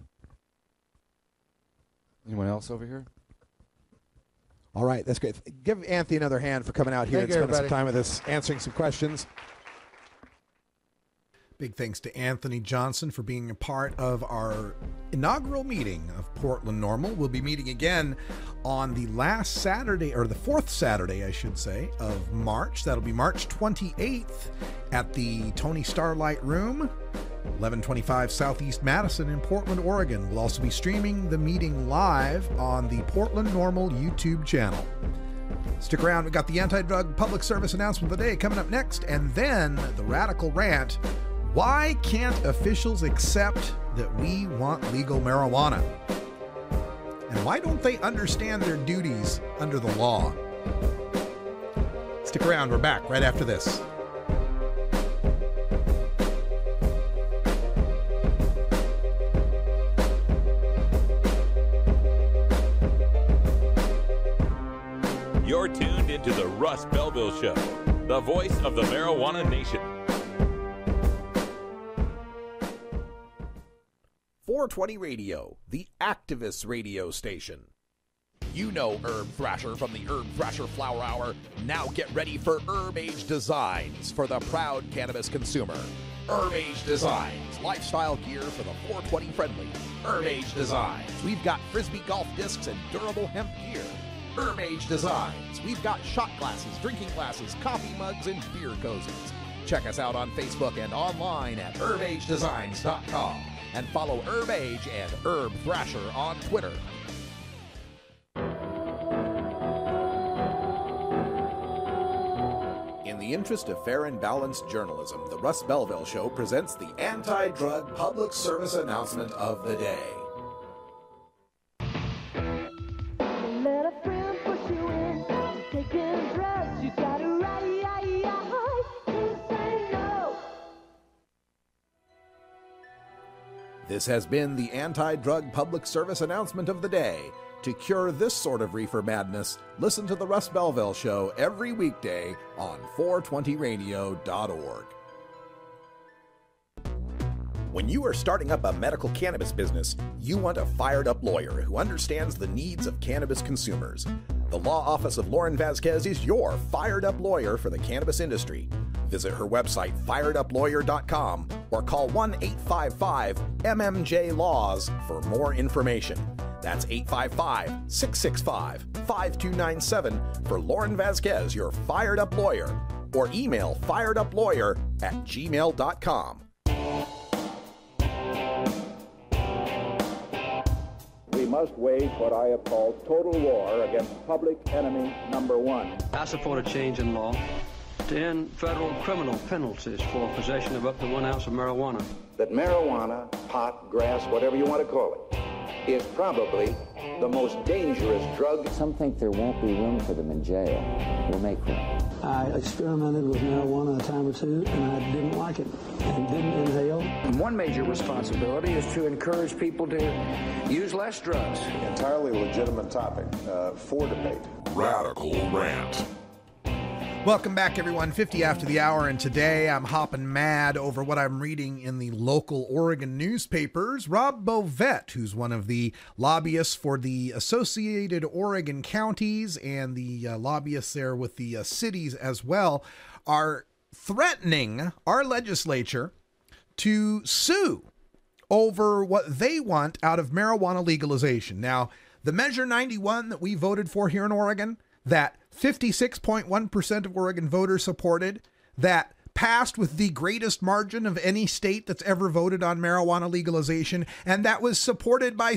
Anyone else over here? All right, that's great. Give Anthony another hand for coming out here and spending some time with us, answering some questions. Big thanks to Anthony Johnson for being a part of our inaugural meeting of Portland NORML. We'll be meeting again on the last Saturday, or the fourth Saturday, I should say, of March. That'll be March 28th at the Tony Starlight Room, 1125 Southeast Madison in Portland, Oregon. We'll also be streaming the meeting live on the Portland NORML YouTube channel. Stick around. We've got the anti-drug public service announcement of the day coming up next, and then the radical rant. Why can't officials accept that we want legal marijuana? And why don't they understand their duties under the law? Stick around. We're back right after this. You're tuned into the Russ Belville Show, the voice of the marijuana nation. 420 Radio, the activist radio station. You know Herb Thrasher from the Herb Thrasher Flower Hour. Now get ready for Herb Age Designs for the proud cannabis consumer. Herb Age Designs, lifestyle gear for the 420 friendly. Herb Age Designs, we've got Frisbee golf discs and durable hemp gear. Herb Age Designs, we've got shot glasses, drinking glasses, coffee mugs, and beer cozies. Check us out on Facebook and online at herbagedesigns.com. And follow Herb Age and Herb Thrasher on Twitter. In the interest of fair and balanced journalism, the Russ Belville Show presents the anti-drug public service announcement of the day. This has been the anti-drug public service announcement of the day. To cure this sort of reefer madness, listen to the Russ Belville Show every weekday on 420radio.org. When you are starting up a medical cannabis business, you want a fired-up lawyer who understands the needs of cannabis consumers. The law office of Lauren Vasquez is your fired-up lawyer for the cannabis industry. Visit her website, fireduplawyer.com, or call 1-855-MMJ-LAWS for more information. That's 855-665-5297 for Lauren Vasquez, your fired-up lawyer, or email fireduplawyer@gmail.com. We must wage what I have called total war against public enemy number one. I support a change in law to end federal criminal penalties for possession of up to 1 ounce of marijuana. That marijuana, pot, grass, whatever you want to call it, is probably the most dangerous drug. Some think there won't be room for them in jail. We'll make room. I experimented with marijuana a time or two, and I didn't like it and didn't inhale. One major responsibility is to encourage people to use less drugs. Entirely legitimate topic for debate. Radical Rant. Welcome back, everyone. 50 after the hour, and today I'm hopping mad over what I'm reading in the local Oregon newspapers. Rob Bovet, who's one of the lobbyists for the Associated Oregon Counties and the lobbyists there with the cities as well, are threatening our legislature to sue over what they want out of marijuana legalization. Now, the Measure 91 that we voted for here in Oregon, that 56.1% of Oregon voters supported, that passed with the greatest margin of any state that's ever voted on marijuana legalization, and that was supported by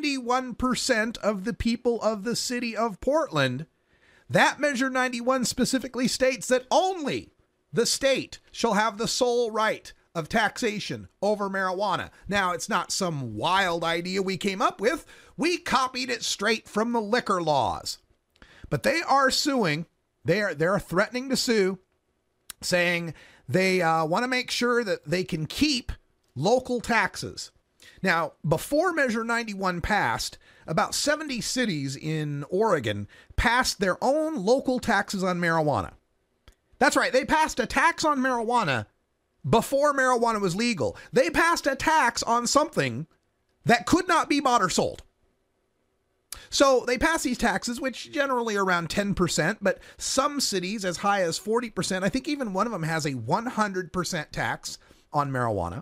71% of the people of the city of Portland. That Measure 91 specifically states that only the state shall have the sole right of taxation over marijuana. Now, it's not some wild idea we came up with. We copied it straight from the liquor laws. But they are suing. They're threatening to sue, saying they want to make sure that they can keep local taxes. Now, before Measure 91 passed, about 70 cities in Oregon passed their own local taxes on marijuana. That's right. They passed a tax on marijuana before marijuana was legal. They passed a tax on something that could not be bought or sold. So they pass these taxes, which generally are around 10%, but some cities as high as 40%. I think even one of them has a 100% tax on marijuana.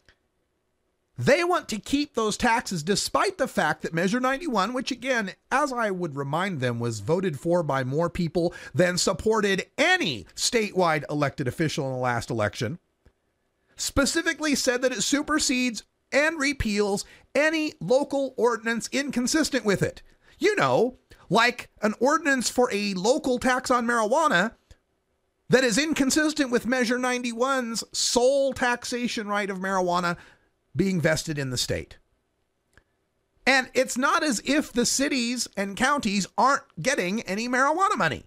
They want to keep those taxes despite the fact that Measure 91, which again, as I would remind them, was voted for by more people than supported any statewide elected official in the last election, specifically said that it supersedes and repeals any local ordinance inconsistent with it. You know, like an ordinance for a local tax on marijuana that is inconsistent with Measure 91's sole taxation right of marijuana being vested in the state. And it's not as if the cities and counties aren't getting any marijuana money.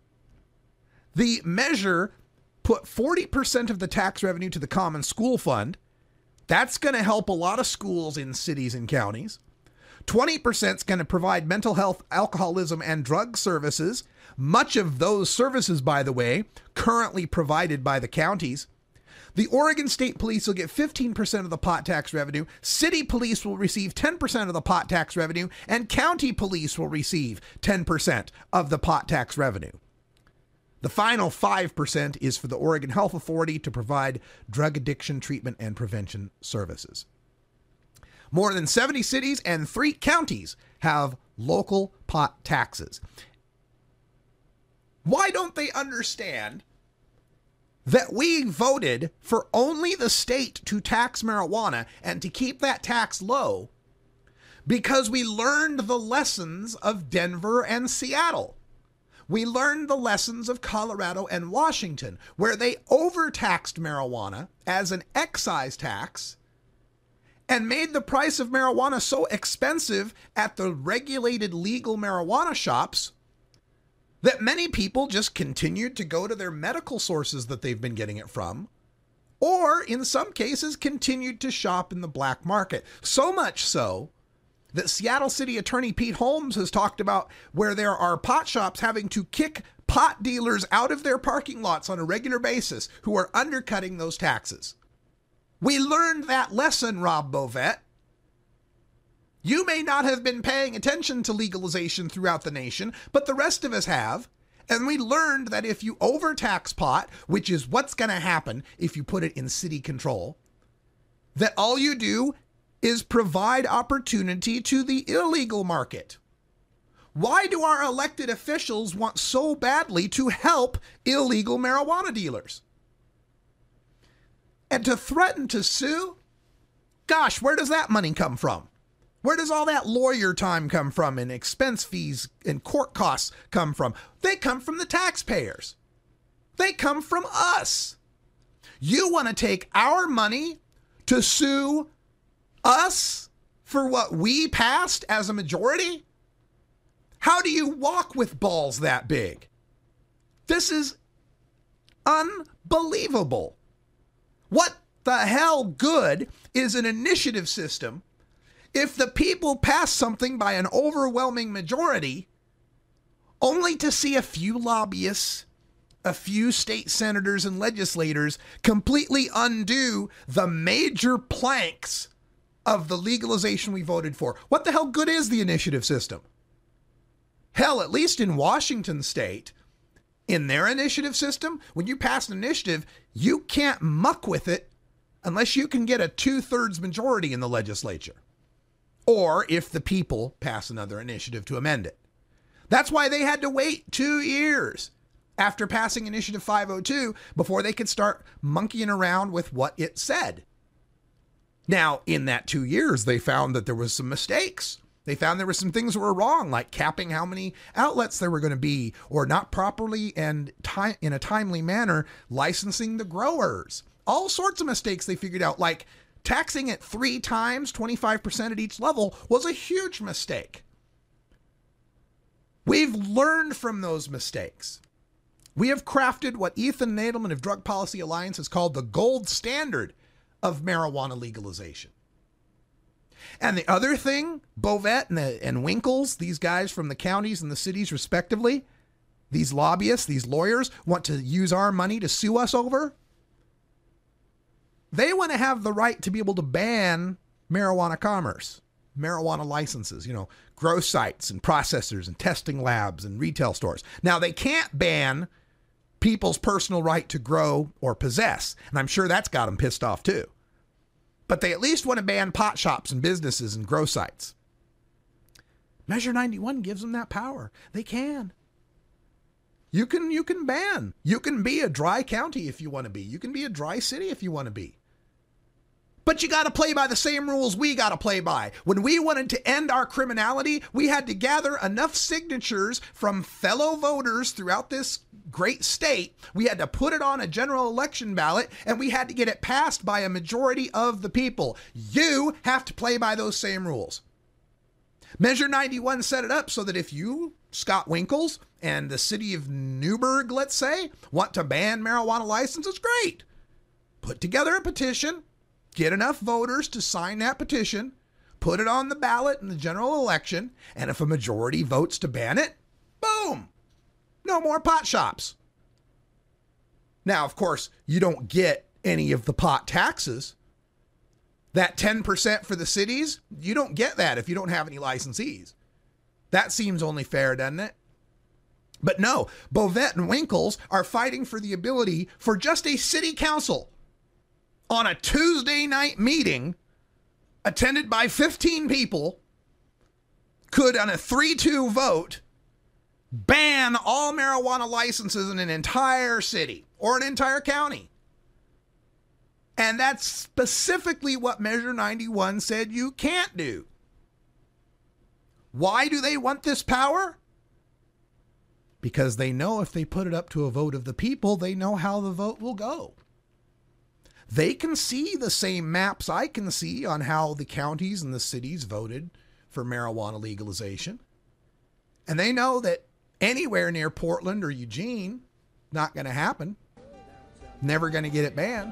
The measure put 40% of the tax revenue to the Common School Fund. That's going to help a lot of schools in cities and counties. 20% is going to provide mental health, alcoholism, and drug services. Much of those services, by the way, currently provided by the counties. The Oregon State Police will get 15% of the pot tax revenue. City police will receive 10% of the pot tax revenue, and county police will receive 10% of the pot tax revenue. The final 5% is for the Oregon Health Authority to provide drug addiction treatment and prevention services. More than 70 cities and 3 counties have local pot taxes. Why don't they understand that we voted for only the state to tax marijuana and to keep that tax low because we learned the lessons of Denver and Seattle? We learned the lessons of Colorado and Washington, where they overtaxed marijuana as an excise tax and made the price of marijuana so expensive at the regulated legal marijuana shops that many people just continued to go to their medical sources that they've been getting it from, or in some cases continued to shop in the black market. So much so that Seattle City Attorney Pete Holmes has talked about where there are pot shops having to kick pot dealers out of their parking lots on a regular basis who are undercutting those taxes. We learned that lesson, Rob Bovet. You may not have been paying attention to legalization throughout the nation, but the rest of us have. And we learned that if you overtax pot, which is what's going to happen if you put it in city control, that all you do is provide opportunity to the illegal market. Why do our elected officials want so badly to help illegal marijuana dealers? And to threaten to sue? Gosh, where does that money come from? Where does all that lawyer time come from and expense fees and court costs come from? They come from the taxpayers. They come from us. You want to take our money to sue us for what we passed as a majority? How do you walk with balls that big? This is unbelievable. What the hell good is an initiative system if the people pass something by an overwhelming majority only to see a few lobbyists, a few state senators and legislators completely undo the major planks of the legalization we voted for? What the hell good is the initiative system? Hell, at least in Washington state, in their initiative system, when you pass an initiative, you can't muck with it unless you can get a 2/3 majority in the legislature, or if the people pass another initiative to amend it. That's why they had to wait 2 years after passing Initiative 502 before they could start monkeying around with what it said. Now, in that 2 years, they found that there was some mistakes. They found there were some things that were wrong, like capping how many outlets there were going to be, or not properly and in a timely manner licensing the growers. All sorts of mistakes they figured out, like taxing it 3 times, 25% at each level, was a huge mistake. We've learned from those mistakes. We have crafted what Ethan Nadelman of Drug Policy Alliance has called the gold standard of marijuana legalization. And the other thing, Bovet and Winkles, these guys from the counties and the cities respectively, these lobbyists, these lawyers, want to use our money to sue us over. They want to have the right to be able to ban marijuana commerce, marijuana licenses, grow sites and processors and testing labs and retail stores. Now, they can't ban people's personal right to grow or possess, and I'm sure that's got them pissed off too. But they at least want to ban pot shops and businesses and grow sites. Measure 91 gives them that power. They can. You can ban. You can be a dry county if you want to be. You can be a dry city if you want to be. But you got to play by the same rules we got to play by. When we wanted to end our criminality, we had to gather enough signatures from fellow voters throughout this great state. We had to put it on a general election ballot, and we had to get it passed by a majority of the people. You have to play by those same rules. Measure 91 set it up so that if you, Scott Winkles, and the city of Newburgh, let's say, want to ban marijuana licenses, great. Put together a petition. Get enough voters to sign that petition, put it on the ballot in the general election, and if a majority votes to ban it, boom, no more pot shops. Now, of course, you don't get any of the pot taxes. That 10% for the cities, you don't get that if you don't have any licensees. That seems only fair, doesn't it? But no, Bovet and Winkles are fighting for the ability for just a city council on a Tuesday night meeting attended by 15 people could, on a 3-2 vote, ban all marijuana licenses in an entire city or an entire county. And that's specifically what Measure 91 said you can't do. Why do they want this power? Because they know if they put it up to a vote of the people, they know how the vote will go. They can see the same maps I can see on how the counties and the cities voted for marijuana legalization. And they know that anywhere near Portland or Eugene, not going to happen. Never going to get it banned.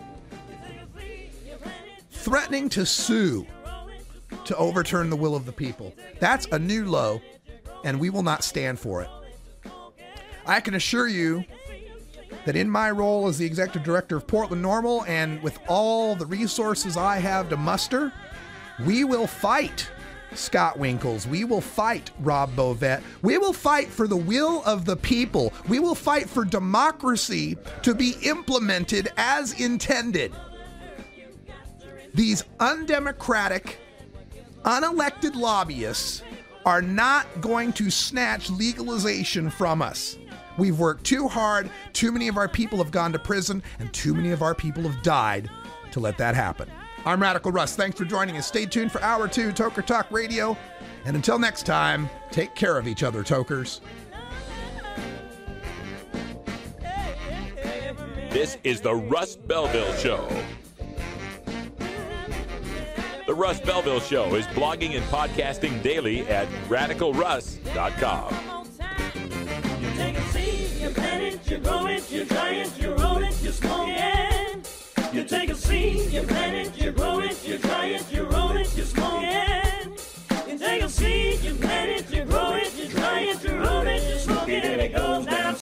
Threatening to sue to overturn the will of the people. That's a new low, and we will not stand for it. I can assure you that in my role as the executive director of Portland NORML, and with all the resources I have to muster, we will fight Scott Winkles. We will fight Rob Bovet. We will fight for the will of the people. We will fight for democracy to be implemented as intended. These undemocratic, unelected lobbyists are not going to snatch legalization from us. We've worked too hard, too many of our people have gone to prison, and too many of our people have died to let that happen. I'm Radical Russ. Thanks for joining us. Stay tuned for Hour 2, Toker Talk Radio. And until next time, take care of each other, Tokers. This is the Russ Belville Show. The Russ Belville Show is blogging and podcasting daily at radicalruss.com. Take a seat, you plant it, you grow it, you dry it, you roll it, you smoke it. You take a seed, you plant it.